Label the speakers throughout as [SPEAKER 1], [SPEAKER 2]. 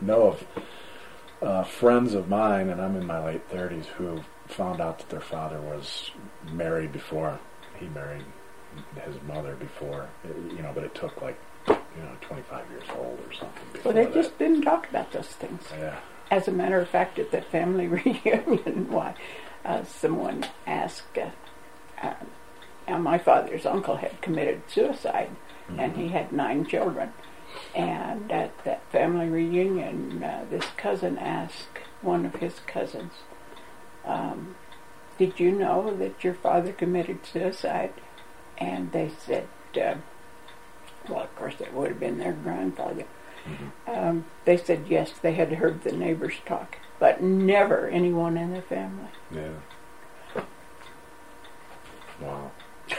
[SPEAKER 1] know of friends of mine, and I'm in my late 30s, who found out that their father was married before he married his mother before, but it took 25 years old or something before
[SPEAKER 2] Well, they just didn't talk about those things.
[SPEAKER 1] Yeah.
[SPEAKER 2] As a matter of fact, at that family reunion, someone asked, my father's uncle had committed suicide, and he had 9 children. And at that family reunion, this cousin asked one of his cousins, did you know that your father committed suicide? And they said, well, of course, it would have been their grandfather. They said yes, they had heard the neighbors talk, but never anyone in the family.
[SPEAKER 1] Yeah. Wow.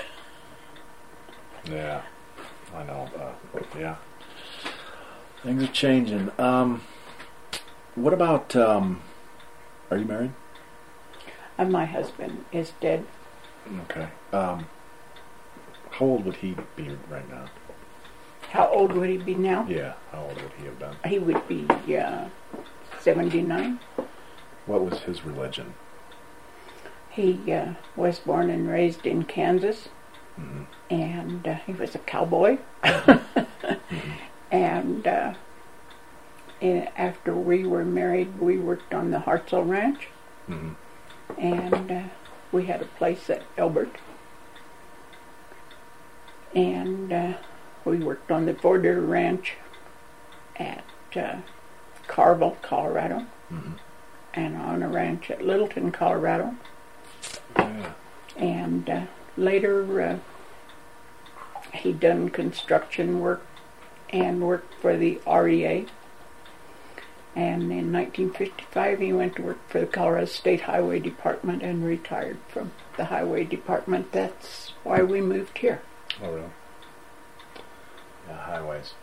[SPEAKER 1] Yeah, I know. Yeah. Things are changing. What about, are you married?
[SPEAKER 2] My husband is dead.
[SPEAKER 1] Okay. How old would he be right now?
[SPEAKER 2] How old would he be now?
[SPEAKER 1] Yeah, how old would he have been?
[SPEAKER 2] He would be 79.
[SPEAKER 1] What was his religion?
[SPEAKER 2] He was born and raised in Kansas, and he was a cowboy. And after we were married, we worked on the Hartzell Ranch, and we had a place at Elbert, and we worked on the Border Ranch at Carville, Colorado, and on a ranch at Littleton, Colorado.
[SPEAKER 1] Yeah.
[SPEAKER 2] And later he done construction work and worked for the REA. And in 1955 he went to work for the Colorado State Highway Department and retired from the Highway Department. That's why we moved here.
[SPEAKER 1] Oh, really? Yeah, highways.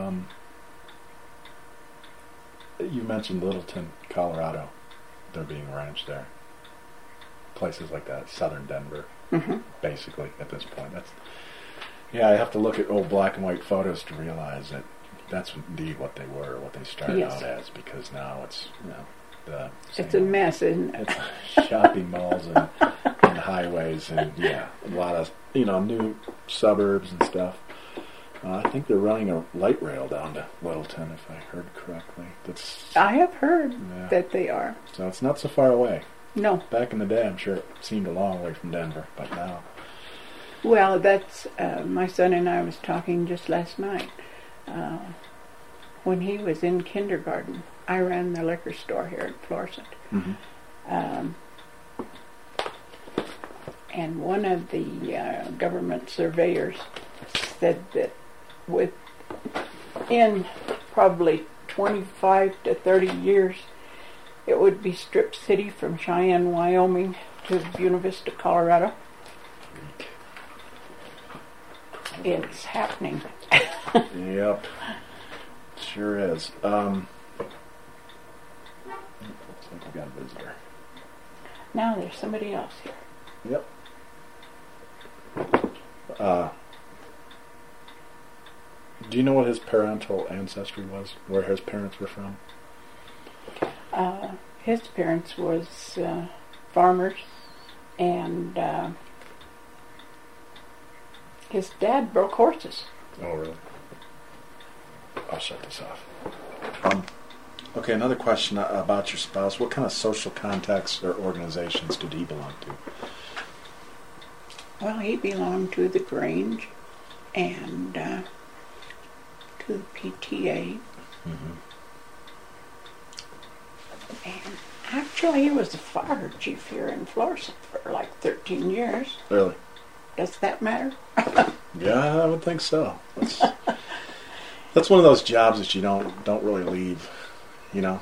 [SPEAKER 1] You mentioned Littleton, Colorado. There being a ranch there. Places like that, southern Denver, basically, at this point. I have to look at old black and white photos to realize that that's indeed what they were, what they started out as, because now it's,
[SPEAKER 2] it's a mess, isn't it?
[SPEAKER 1] It's shopping malls and highways and, a lot of, new suburbs and stuff. I think they're running a light rail down to Littleton, if I heard correctly.
[SPEAKER 2] I have heard that they are.
[SPEAKER 1] So it's not so far away.
[SPEAKER 2] No.
[SPEAKER 1] Back in the day, I'm sure it seemed a long way from Denver, but now.
[SPEAKER 2] Well, that's, my son and I was talking just last night. When he was in kindergarten, I ran the liquor store here at Florissant. And one of the government surveyors said that within probably 25 to 30 years, it would be Strip City from Cheyenne, Wyoming to Buena Vista, Colorado. It's happening.
[SPEAKER 1] Yep. Sure is. Looks like we got a visitor.
[SPEAKER 2] Now there's somebody else here.
[SPEAKER 1] Yep. Do you know what his parental ancestry was? Where his parents were from?
[SPEAKER 2] His parents was farmers, and his dad broke horses.
[SPEAKER 1] Oh, really? I'll shut this off. Okay, another question about your spouse. What kind of social contacts or organizations did he belong to?
[SPEAKER 2] Well, he belonged to the Grange and to the PTA. And actually, he was the fire chief here in Florissant for like 13 years.
[SPEAKER 1] Really?
[SPEAKER 2] Does that matter?
[SPEAKER 1] Yeah, I would think so. That's one of those jobs that you don't really leave.